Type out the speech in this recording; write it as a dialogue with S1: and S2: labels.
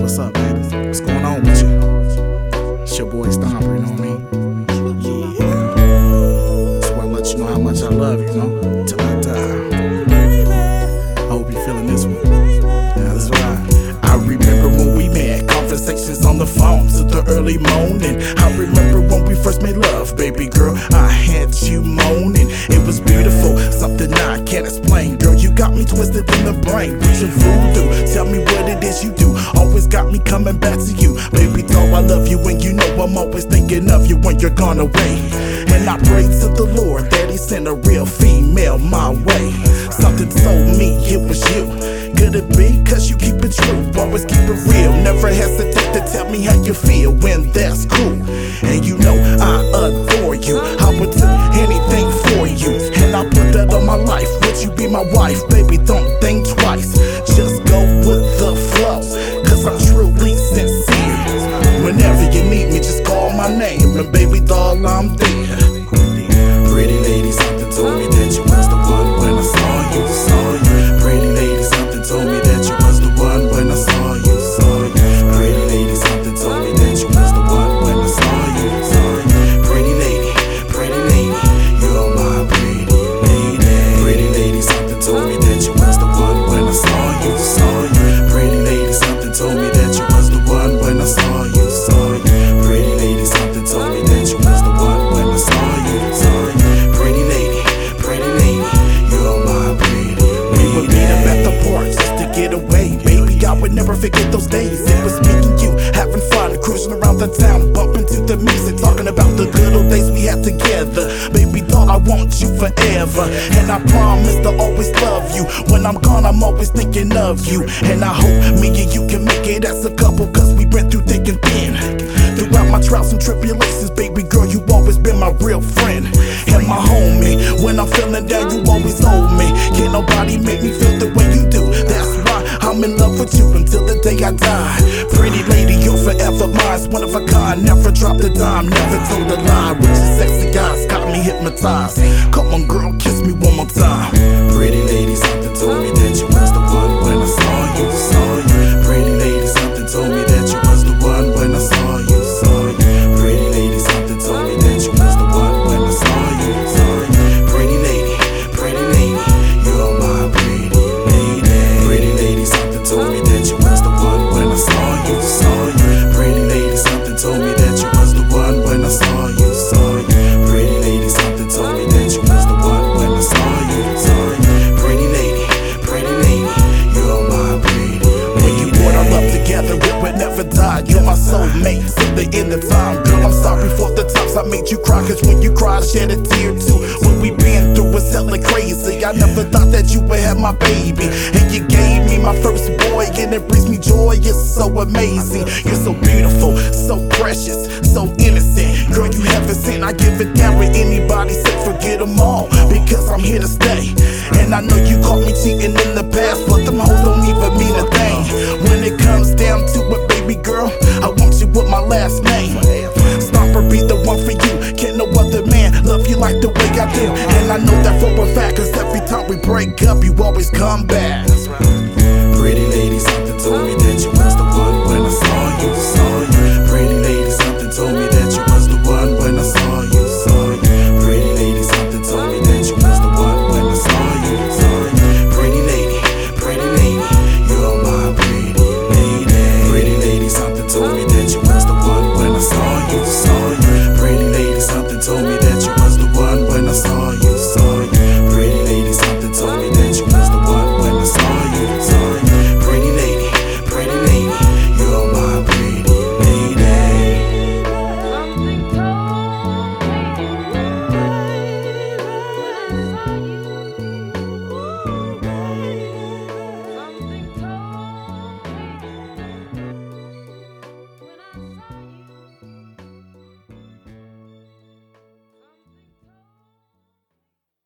S1: What's up, baby? What's going on with you? It's your boy Stomper, you know what I mean? Yeah. Just wanna let you know how much I love you, know? Till I die. I hope you're feeling this one. Yeah, that's right. I remember when we met, conversations on the phone to the early morning. I remember when we first made love, baby girl. I had you moaning. It was beautiful, something I can't explain. Girl, you got me twisted in the brain. Vision voodoo, tell me what it is you do. Always got me coming back to you. Baby, though I love you, and you know I'm always thinking of you when you're gone away. And I pray to the Lord that He sent a real female my way. Something told me it was you. Could it be? Cause you keep it true, always keep it real. Never hesitate to tell me how you feel when that's cool. And you know I adore you. I would do anything for you, and I put that on my life. Would you be my wife? Baby, don't think twice. Just go with the flow, cause I'm truly sincere. Whenever you need me, just call my name, and baby doll, I'm there. Pretty lady, something told me that you was the one when I saw you, saw you. Pretty lady, something told me that you was the one when I saw you, saw you. Pretty lady, something told me that you was the one when I saw you, saw you. Pretty lady, you're my pretty lady. Pretty lady, something told me that you was the one when I saw you, saw you. Pretty lady, something told me that you was the one when I saw you, saw you. Pretty lady, something told me that you was the one when I saw you, saw you. Pretty lady, you're my pretty lady. We would meet up at the park just to get away. Baby, I would never forget those days. It was me and you having fun, cruising around the town, bumping to the music, talking about the good old days we had together. Baby, thought I want you forever, and I promise to always love you. When I'm gone, I'm always thinking of you, and I hope me and you can make it as a couple, cause we went through thick and thin. Throughout my trials and tribulations, baby girl, you always been my real friend and my homie. When I'm feeling down, you always hold me. Can't nobody make me feel the way you do. That's why I'm in love with you until the day I die. Pretty lady, you're forever mine, one of a kind. Never dropped a dime, never told a lie. With your sexy eyes, got me hypnotized. Come on girl, kiss me one more time. Pretty lady, something told me that you was the one when I saw you, saw you. Pretty lady, something told me that you was the one when I saw you, saw you. Pretty lady, something told me that you was the one when I saw you, saw you. Pretty lady, you're my pretty lady. Pretty lady, something told me that you was the one when I saw you, saw you. Pretty lady, something told me that you was the one when I saw you, saw you. Pretty lady, something told me that you was the one when I saw you, saw you. Pretty lady, you're my pretty lady. When you brought our love together, it would never die. You're my soulmate, till the end of time. Girl, I'm sorry for the times I made you cry, cause when you cry, I shed a tear too. What we been through was hella crazy. I never thought that you would have my baby, and you gave me my first boy, and it brings me joy. It's so amazing. You're so beautiful, so precious, so innocent. Girl, you heaven sent. I give it down with anybody, say forget them all, because I'm here to stay. And I know you caught me cheating in the past, but